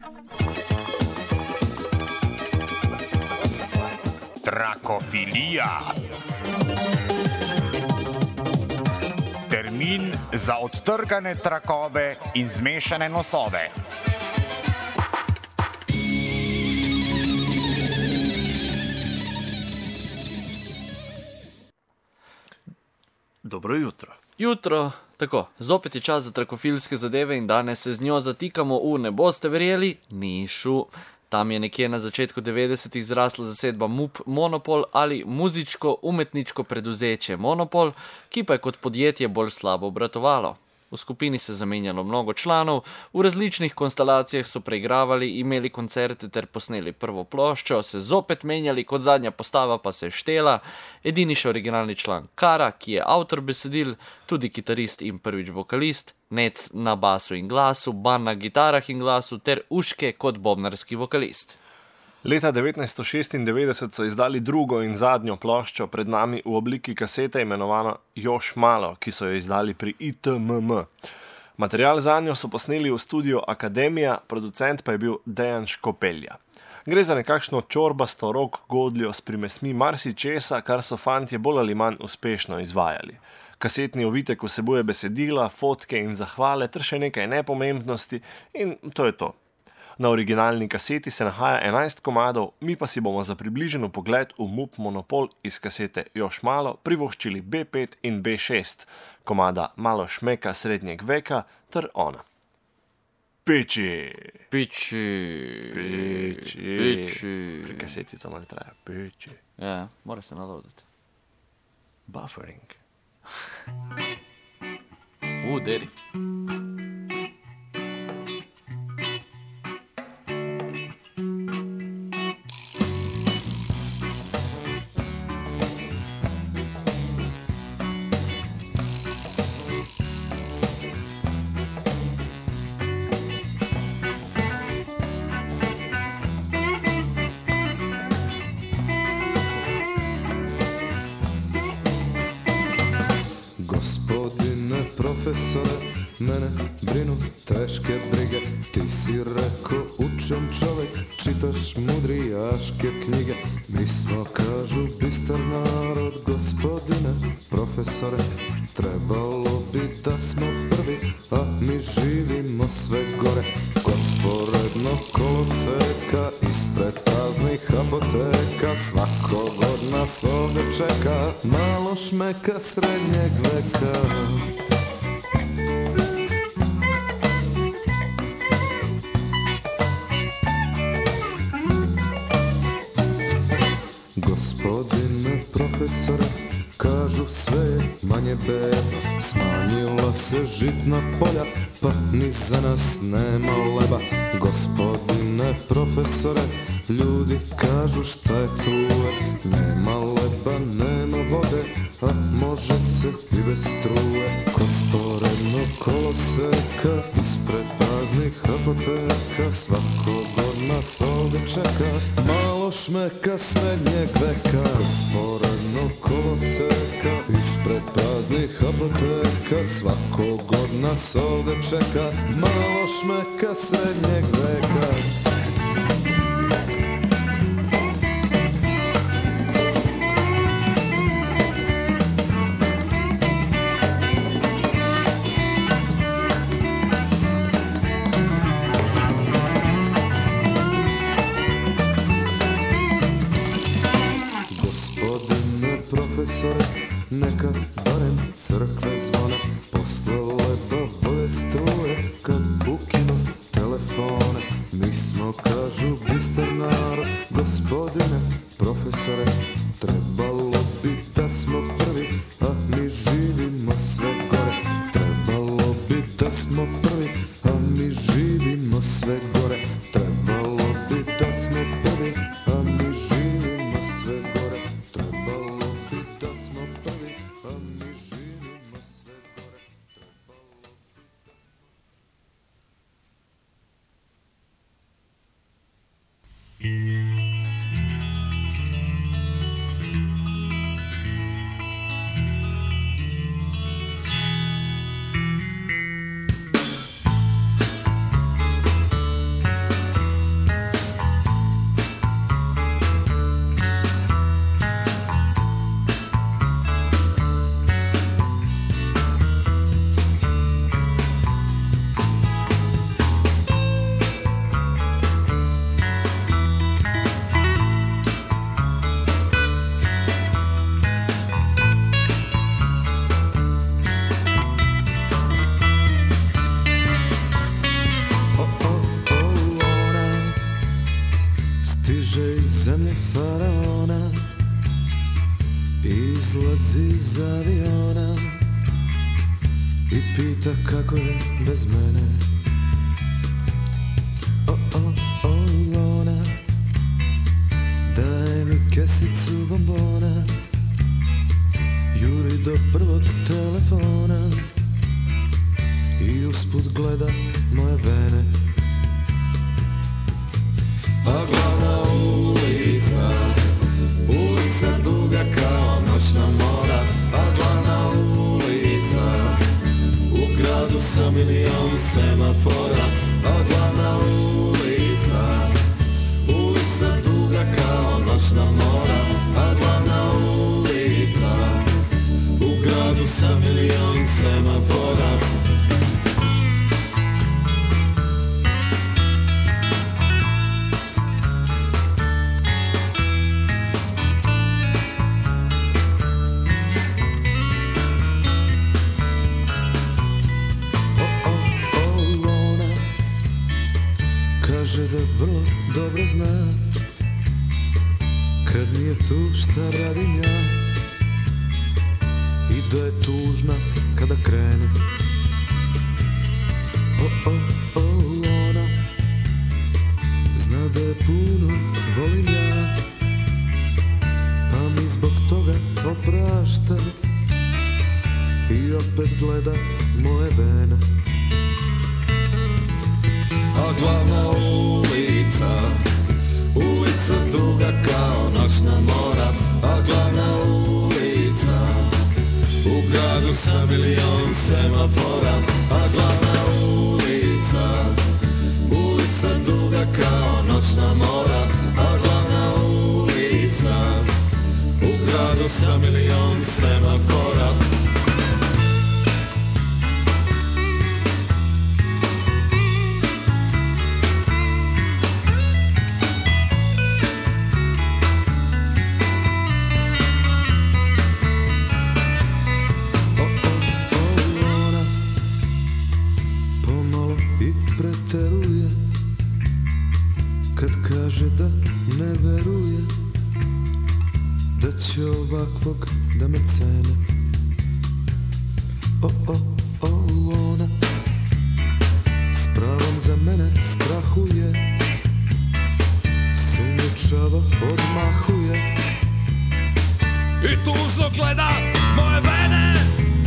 Trakofilija. Termin za odtrgane trakove in zmešane nosove. Dobro jutro. Jutro, tako, zopet je čas za trakofilske zadeve in danes se z njo zatikamo v, ne boste verjeli, Nišu. Tam je nekje na začetku 90-ih zrasla zasedba MUP Monopol ali muzičko-umetničko preduzeće Monopol, ki pa je kot podjetje bolj slabo obratovalo. V skupini se je zamenjalo mnogo članov, v različnih konstelacijah so preigravali, imeli koncerte ter posneli prvo ploščo, se zopet menjali, kot zadnja postava pa se je štela, edini še originalni član Kara, ki je avtor besedil, tudi kitarist in prvič vokalist, Nec na basu in glasu, Ban na gitarah in glasu ter Uške kot bobnarski vokalist. Leta 1996 so izdali drugo in zadnjo ploščo pred nami v obliki kasete imenovano Još malo, ki so jo izdali pri ITMM. Material zanjo so posneli v studiu Akademija, producent pa je bil Dejan Škopelja. Gre za nekakšno čorbasto rock godljo s primesmi marsičesa, kar so fantje bolj ali manj uspešno izvajali. Kasetni ovitek vsebuje besedila, fotke in zahvale ter še nekaj nepomembnosti in to je to. Na originalni kaseti se nahaja 11 komadov, mi pa si bomo za približen pogled v MUP Monopol iz kasete Još malo privoščili B5 in B6, komada Malo šmeka srednjeg veka ter ona. Piči. Pri kaseti to malo traja. Piči. Ja, mora se naloaditi. Buffering. Deri. Profesore, mene brinu teške brige, ti si reko učen čovjek, čitaš mudrijaške knjige. Mi smo, kažu, bistar narod, gospodine profesore, trebalo bi da smo prvi, a mi živimo sve gore. Kod sporednog koloseka, ispred praznih apoteka, svakog od nas ovdje čeka malo šmeka srednjeg veka. Gospodine profesore, kažu sve je manje beba, smanjila se žitna polja, pa ni za nas nema leba. Gospodine profesore, ljudi kažu šta je tu, nema leba, nema vode, a može se i bez struje. Kod sporednog koloseka, ispred praznih apoteka, svakog od nas ovdje čeka malo šmeka srednjeg veka. Kod sporednog koloseka, ispred praznih apoteka, svakog od nas ovdje čeka malo šmeka srednjeg veka. Profesore, neka barem crkve zvone, posle leba vode struje, kad ukinu telefone. Mi smo, kažu, bistar narod, gospodine profesore, trebalo bi da smo prvi, a mi živimo sve gore. Trebalo bi da smo prvi, a mi živimo sve gore. Trebalo bi da smo prvi, a mi živimo sve gore. Trebalo bi da smo prvi, a mi živimo sve gore. Stiže iz zemlje faraona, izlazi iz aviona i pita kako je bez mene. Ona daje mi kesicu bombona, juri do prvog telefona i usput gleda moje vene. A glavna ulica, ulica duga kao noćna mora. A glavna ulica, u gradu sa milion semafora. A glavna ulica, ulica duga kao noćna mora. A glavna ulica, u gradu sa milion semafora. Kaže da vrlo dobro zna kad nije tu šta radim ja i da je tužna kada krene. Ona zna da je puno volim ja, pa mi zbog toga oprašta i opet gleda moje vene. A glavna ulica, ulica duga kao noćna mora. A glavna ulica, u gradu sa milion semafora. A glavna ulica, ulica duga kao noćna mora. A glavna ulica, u gradu sa milion semafora. Da ne veruje da će ovakvog da me cene. Ona s pravom za mene strahuje, sumnjičavo odmahuje i tužno gleda moje vene.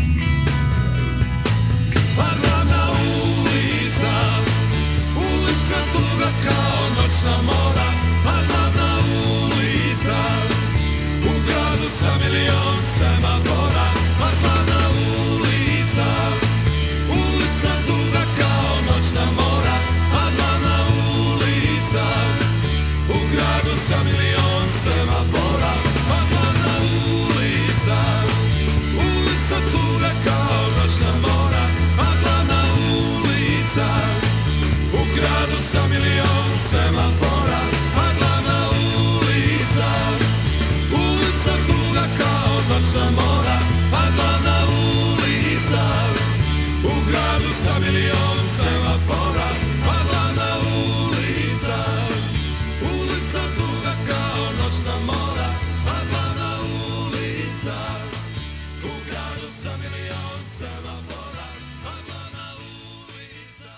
A glavna ulica, ulica duga kao noćna mora. A glavna ulica, u gradu sa milion semafora. A glavna ulica, ulica duga kao noćna mora. A glavna ulica, u gradu sa milion semafora. A glavna ulica, ulica duga kao noćna mora. A glavna ulica, u gradu sa milion semafora. A glavna ulica, ulica duga kao noćna mora. A glavna ulica, u gradu sa milion semafora. A glavna ulica, ulica duga kao noćna mora. A glavna ulica, u gradu sa milion semafora. A glavna ulica.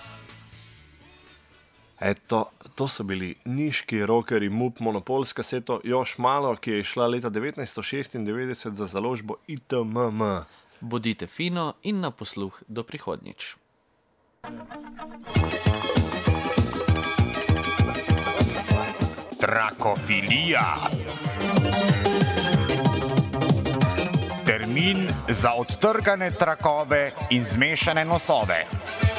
Eto, to so bili niški rokeri MUP Monopol s kaseto Još malo, ki je išla leta 1996 za založbo ITMM. Bodite fino in na posluh do prihodnjič. Trakofilija. Termin za odtrgane trakove in zmešane nosove.